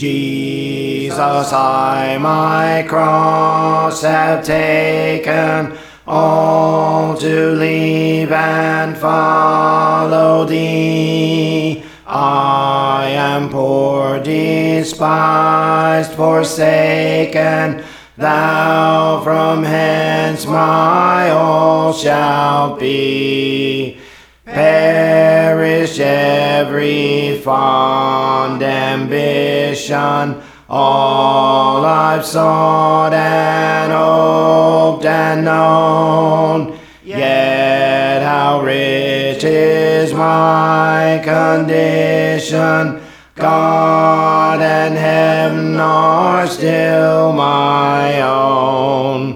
Jesus, I my cross have taken, all to leave and follow thee. I am poor, despised, forsaken, thou from hence my all shalt be. Perish every fond ambition, all I've sought and hoped and known. Yet how rich is my condition, God and heaven are still my own.